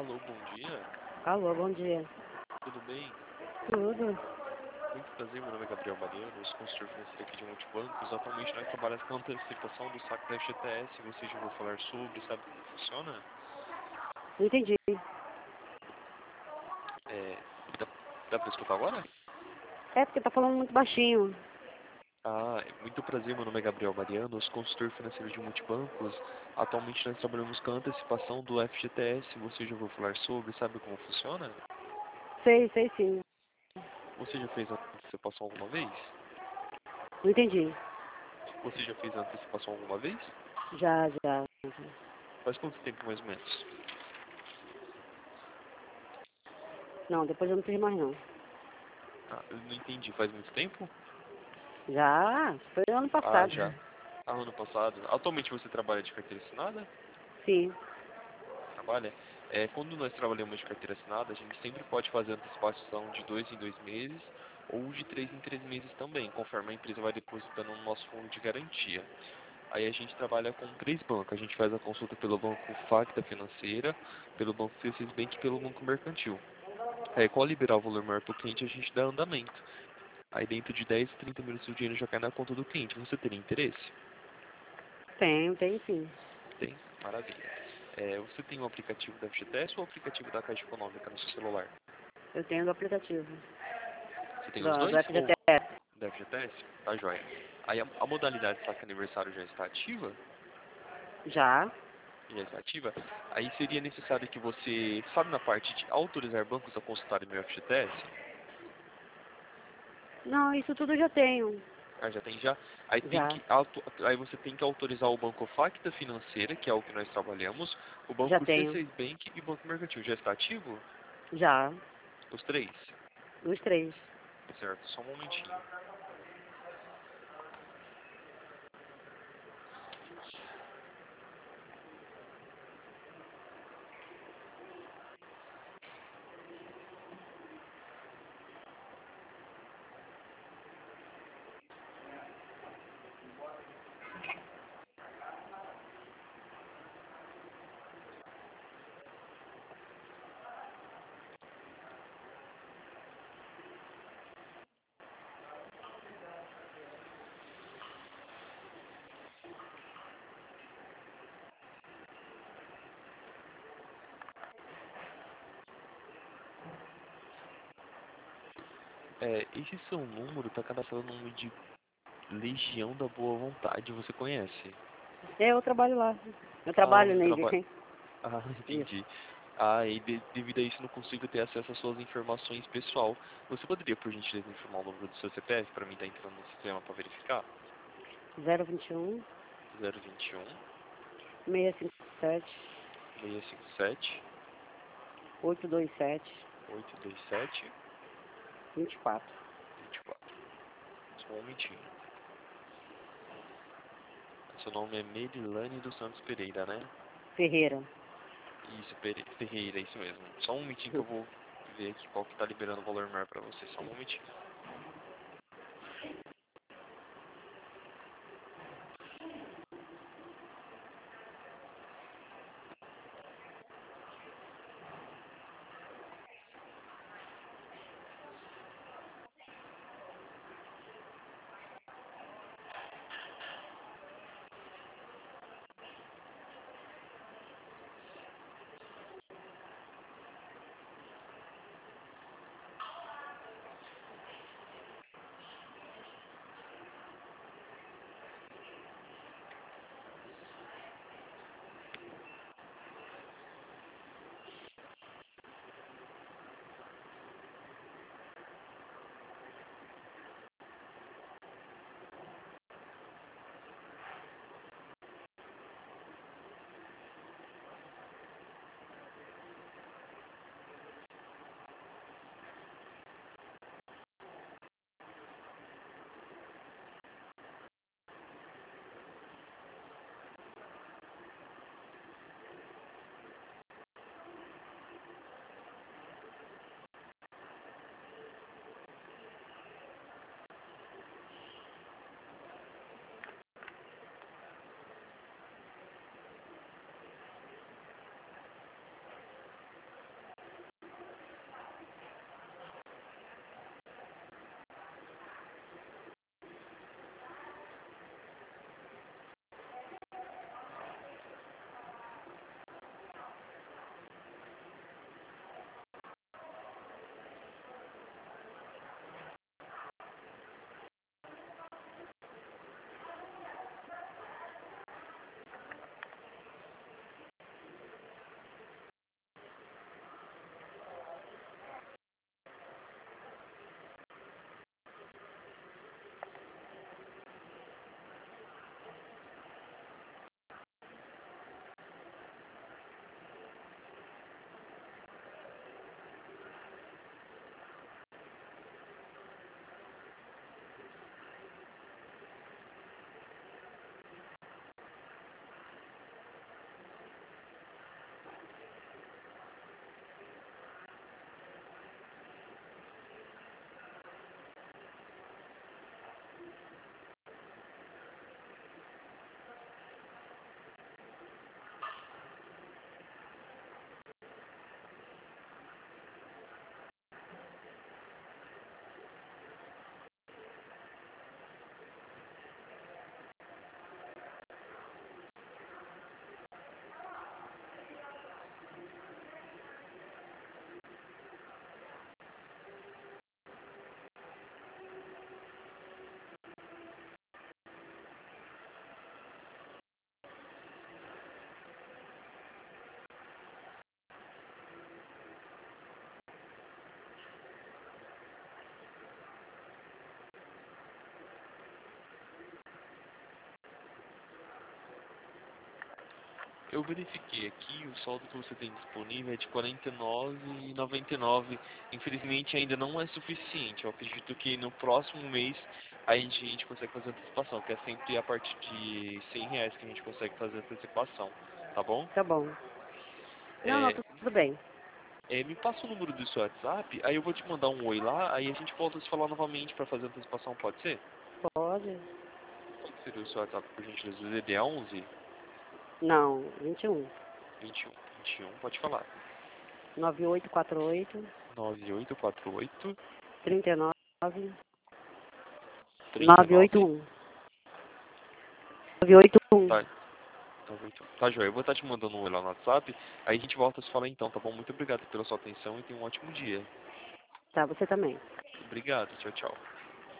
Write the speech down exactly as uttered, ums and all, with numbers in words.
Alô, bom dia. Alô, bom dia. Tudo bem? Tudo? Muito prazer, meu nome é Gabriel Mariano, eu sou consultor financeiro aqui de Multibancos. Atualmente nós trabalhamos com antecipação do saque da F G T S. Você já ouviu falar sobre, sabe como funciona? Não entendi. É, dá, dá pra escutar agora? É porque tá falando muito baixinho. Ah, muito prazer, meu nome é Gabriel Mariano, eu sou consultor financeiro de Multibancos. Atualmente nós trabalhamos com a antecipação do F G T S. Você já ouviu falar sobre, sabe como funciona? Sei, sei sim. Você já fez a antecipação alguma vez? Não entendi. Você já fez a antecipação alguma vez? Já, já. Faz quanto tempo mais ou menos? Não, depois eu não fiz mais não. Ah, eu não entendi, faz muito tempo? Já? Foi ano Ah, passado. já. Ah, ano passado. Atualmente você trabalha de carteira assinada? Sim. Trabalha? É, quando nós trabalhamos de carteira assinada, a gente sempre pode fazer antecipação de dois em dois meses ou de três em três meses também, conforme a empresa vai depositando no nosso fundo de garantia. Aí a gente trabalha com três bancos. A gente faz a consulta pelo banco Facta Financeira, pelo banco C seis Bank e pelo banco Mercantil. Aí, qual liberar o valor maior para o cliente, a gente dá andamento. Aí dentro de dez, trinta minutos o dinheiro já cai na conta do cliente. Você teria interesse? Tenho, tenho sim. Tem? Maravilha. É, você tem o aplicativo da F G T S ou o aplicativo da Caixa Econômica no seu celular? Eu tenho do aplicativo. Você tem os Do, do dois ou F G T S. da F G T S? Tá joia. Aí a, a modalidade saque aniversário já está ativa? Já. Já está ativa? Aí seria necessário que você, sabe na parte de autorizar bancos a consultarem meu F G T S? Não, isso tudo eu já tenho. Ah, já tem já? Aí, tem Já. que, auto, aí você tem que autorizar o Banco Facta Financeira, que é o que nós trabalhamos, o Já Banco tenho. C seis Bank e o Banco Mercantil. Já está ativo? Já. Os três? Os três. Certo, só um momentinho. É, esse seu número está cadastrado no nome de Legião da Boa Vontade, você conhece? É, eu trabalho lá. Eu Ah, trabalho você nele. trabalha... Ah, Isso. entendi. Ah, e de- devido a isso não consigo ter acesso às suas informações pessoal. Você poderia, por gentileza, informar o número do seu C P F para mim estar entrando no sistema para verificar? zero vinte e um, zero vinte e um, seiscentos e cinquenta e sete, seiscentos e cinquenta e sete, oitocentos e vinte e sete, oitocentos e vinte e sete, vinte e quatro. vinte e quatro. Só um momentinho. Seu nome é Merilane dos Santos Pereira, né? Ferreira. Isso, Pere... Ferreira, isso mesmo. Só um momentinho que eu vou ver aqui qual que tá liberando o valor maior para você. Só um momentinho. Eu verifiquei aqui, o saldo que você tem disponível é de quarenta e nove reais e noventa e nove centavos. Infelizmente ainda não é suficiente. Eu acredito que no próximo mês a gente, a gente consegue fazer antecipação, que é sempre a partir de cem reais que a gente consegue fazer antecipação, tá bom? Tá bom. Não, não, É, tu- tudo bem. é, me passa o número do seu WhatsApp, aí eu vou te mandar um oi lá, aí a gente volta a se falar novamente para fazer antecipação, pode ser? Pode? Qual que seria o seu WhatsApp, por gentileza? D D A onze Não, vinte e um. vinte e um vinte e um, pode falar. nove oito quatro oito, nove oito quatro oito, trinta e nove, três nove oito nove. um. nove oito um. Tá, tá, muito- tá, joia. Eu vou estar te mandando um oi lá no WhatsApp, aí a gente volta a se falar então, tá bom? Muito obrigado pela sua atenção e tenha um ótimo dia. Tá, você também. Obrigado, tchau, tchau.